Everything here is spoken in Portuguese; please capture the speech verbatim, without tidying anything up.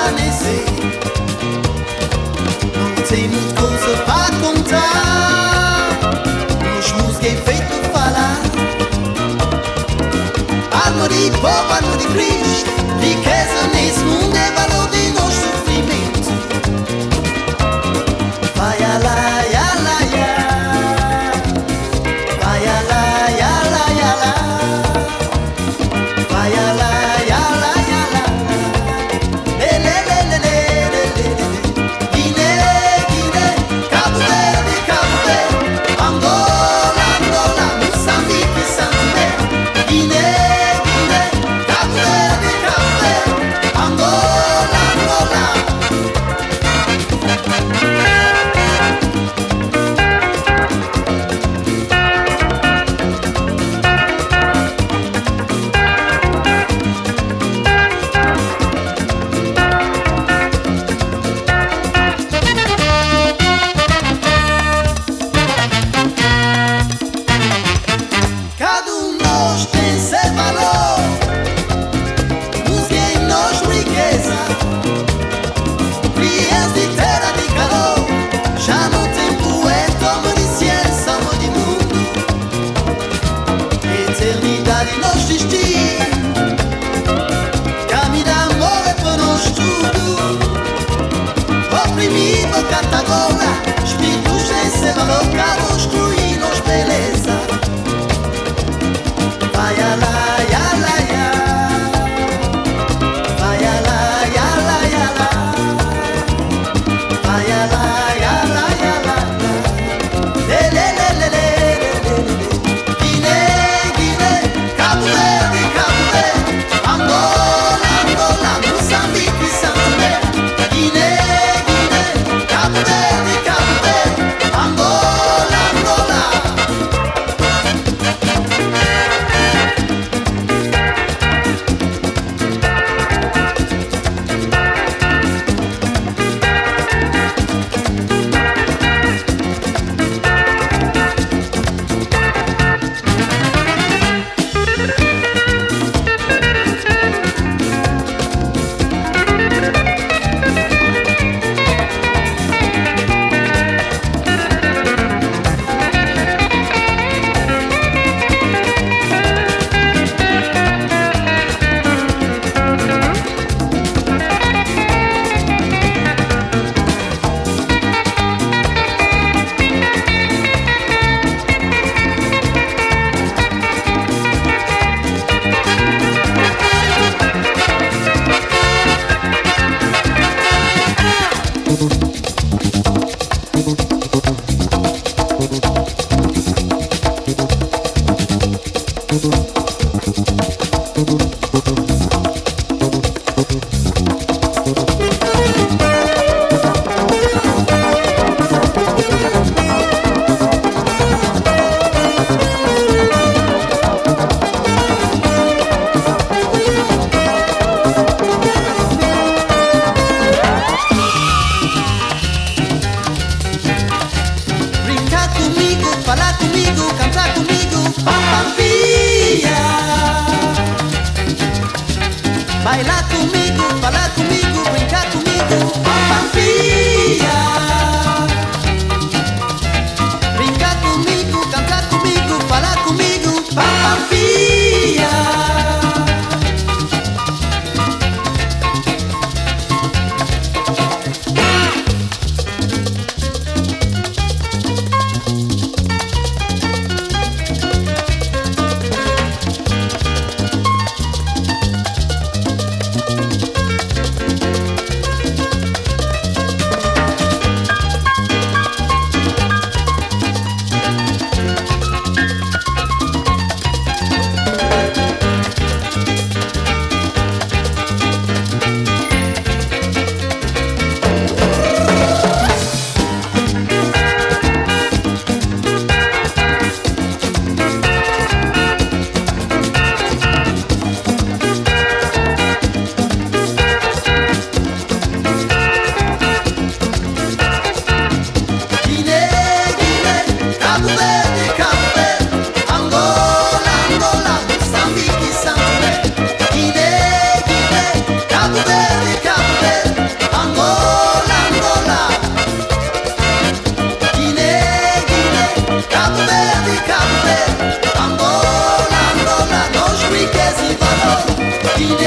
permanecer. Não tem muita coisa para contar. Nos música é feito falar. Alma de povo, alma de Cristo. Riqueza nesse mundo é valor de nosso sofrimento. Vai lá, ya lá, ya. Vai lá, ya lá, ya lá. Vai lá, ya lá, ya lá. Le, le, le, le, le, le, le. Guiné, Guiné, Cabo Verde, Cabo Verde. Angola, Angola, Moçambique, Santo Tomé. Guiné, Guiné, Cabo Verde, Cabo Verde. Angola, Angola. Cada um de nós tem seu valor. Música em nós riqueza. Criança de terra de calor. Já não tem poeta, alma de ciência, alma de mundo. Eternidade nós destino. Caminho de amor é para nós tudo. Oprimido, canta agora. Espíritos sem seu valor para construir nós beleza. Vai lá, ya lá, ya. Vai lá, ya lá, ya lá. Vai lá, ya lá, ya lá. Le, le, le, le, le, le, le. Guiné, Guiné, Cabo Verde, Cabo Verde. Angola, Angola, Moçambique, Santo Tomé. Guiné, Guiné, Cabo Verde, Cabo Verde. Angola, Angola. Brincar comigo, falar comigo, cantar comigo, papapia. Bailar comigo, falar comigo, brincar comigo, papapia. Brincar comigo, cantar comigo, falar comigo, papapia. Guiné.